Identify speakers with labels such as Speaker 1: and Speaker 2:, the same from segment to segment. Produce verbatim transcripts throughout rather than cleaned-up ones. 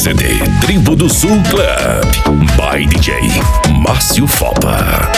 Speaker 1: C D Tribo do Sul Club by D J Márcio Fopa.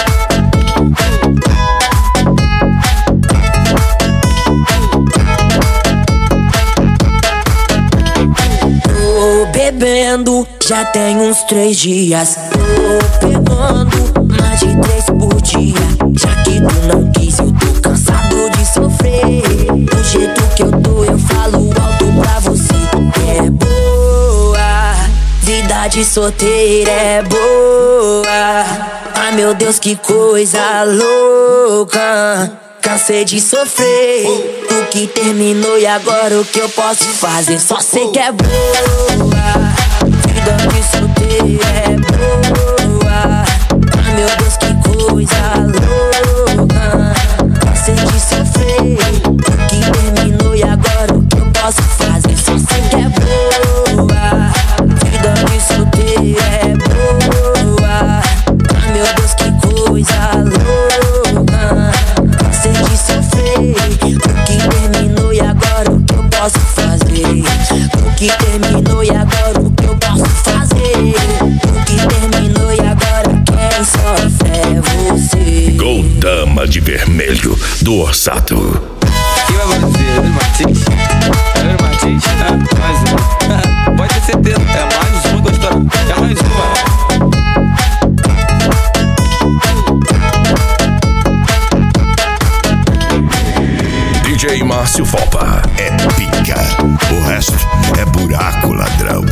Speaker 2: Tô bebendo, já tem uns três dias. Tô pegando mais de três por dia. Já que tu não quis, eu tô cansado de sofrer. Do jeito que eu tô, eu falo alto pra você. É boa, vida de solteira é boa. Ai meu Deus, que coisa louca. Cansei de sofrer, tu que terminou e agora o que eu posso fazer? Só sei que é boa, vida de solteira é boa. Ai meu Deus, que coisa louca. Cansei de sofrer, tu que terminou e agora o que eu posso fazer? Só sei que é boa, vida de solteira é boa. Ai meu Deus, que coisa louca. Cansei de sofrer, o que terminou e agora o que eu posso fazer? O que terminou e agora o que eu posso fazer? O que terminou e agora quem sofre é você.
Speaker 1: Gol Dama de Vermelho do Orsato.
Speaker 3: Quem vai fazer? Ana Martins? Ana Martins? Ah, mais uma. Pode ter certeza, é mais uma gostou. É mais uma.
Speaker 1: D J Márcio Fopa
Speaker 4: é pica, o resto é buraco, ladrão.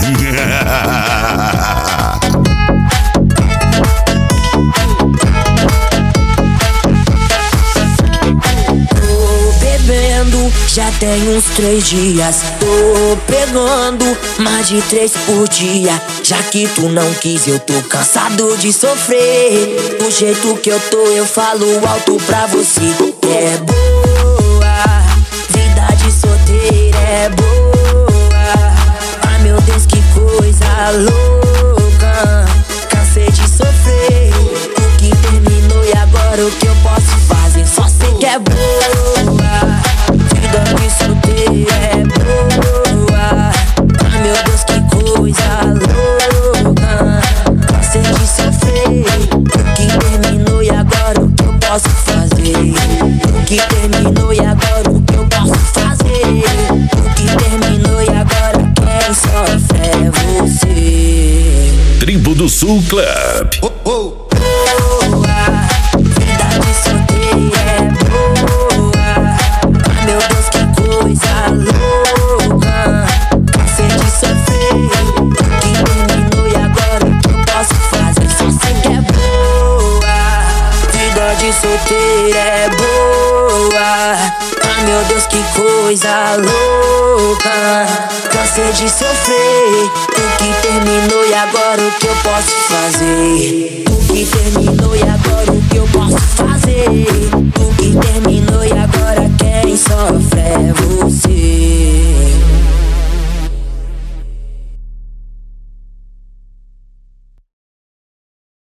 Speaker 2: Tô bebendo, já tem uns três dias. Tô pegando mais de três por dia. Já que tu não quis, eu tô cansado de sofrer. Do jeito que eu tô, eu falo alto pra você. É boa, vida de solteira é boa. Ai meu Deus, que coisa louca. Cansei de sofrer, o que terminou e agora o que eu posso fazer? Só sei que é boa, vida de solteira é boa. Ai meu Deus, que coisa louca. Cansei de sofrer, o que terminou e agora o que eu posso fazer? O que terminou e agora o que eu posso fazer? O que terminou e agora quem sofre é você.
Speaker 1: Tribo do Sul Club.
Speaker 4: Oh, oh.
Speaker 2: Boa, vida de solteira é boa. Ai meu Deus, que coisa louca. Cansei de sofrer, o que terminou e agora o que eu posso fazer? Só sei que é boa, vida de solteira é boa. Ai meu Deus, que coisa louca. Cansei de sofrer, o que terminou e agora o que eu posso fazer? O que terminou e agora o que eu posso